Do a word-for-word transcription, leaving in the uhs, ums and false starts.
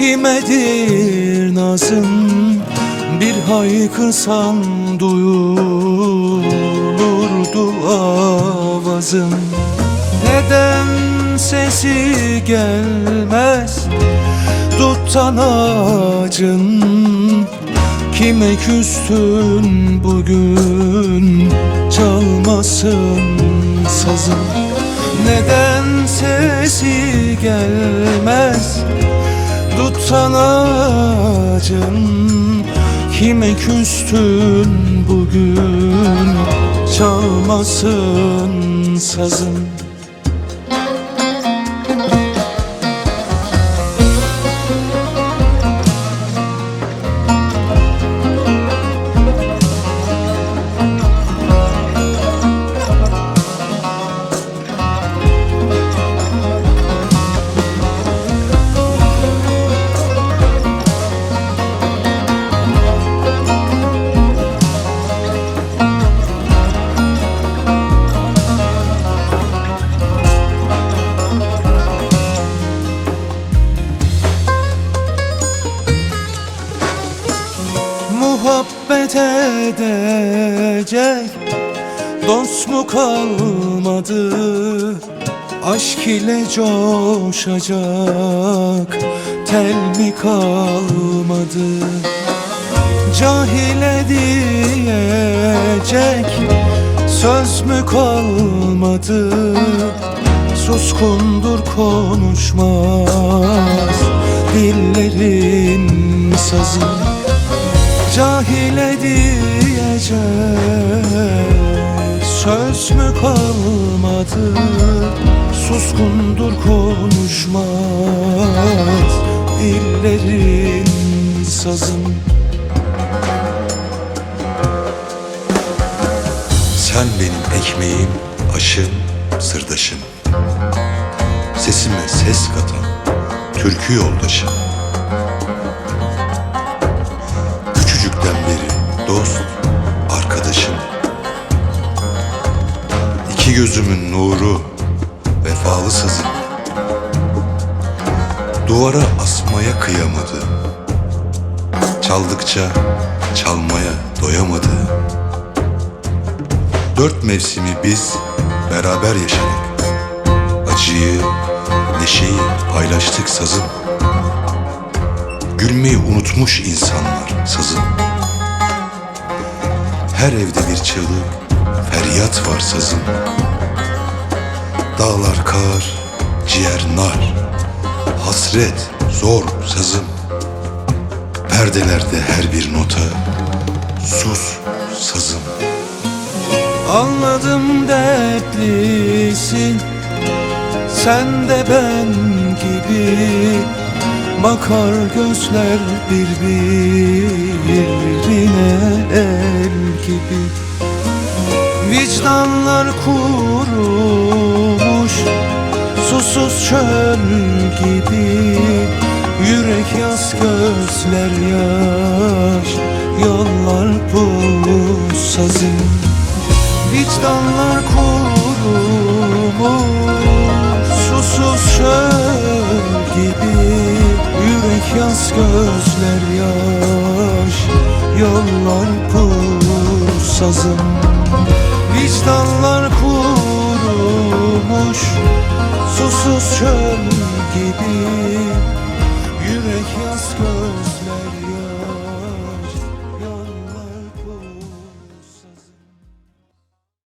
Kimedir nazın, bir haykırsan duyulurdu avazın. Neden sesi gelmez duttan ağacın? Kime küstün bugün çalmasın sazın? Neden sesi gelmez duttan ağacın? Kime küstün bugün çalmasın sazın? Muhabbet edecek dost mu kalmadı? Aşk ile coşacak tel mi kalmadı? Cahile diyecek söz mü kalmadı? Suskundur konuşmaz dillerin sazı. Cahile diyecek söz mü kalmadı? Suskundur konuşmaz dillerin sazın. Sen benim ekmeğim, aşım, sırdaşım. Sesime ses katan türkü yoldaşım. Küçücükten beri dost, arkadaşım. İki gözümün nuru, vefalı sazım. Duvara asmaya kıyamadı. Çaldıkça çalmaya doyamadı. Dört mevsimi biz beraber yaşadık. Acıyı, neşeyi paylaştık sazım. Gülmeyi unutmuş insanlar sazım. Her evde bir çığlık, feryat var sazım. Dağlar kar, ciğer nar, hasret zor sazım. Perdelerde her bir nota, sus sazım. Anladım dertlisin, sen de ben gibi. Bakar gözler birbirine el gibi. Vicdanlar kurumuş susuz çöl gibi. Yürek yaz, gözler yaş, yollar buz sazın. Vicdanlar kurumuş susuz çöl gibi. Yürek yaz, gözler yaş, yollar pus sazım. Vicdanlar kurumuş susuz çöl gibi. Yürek yaz, gözler yaş.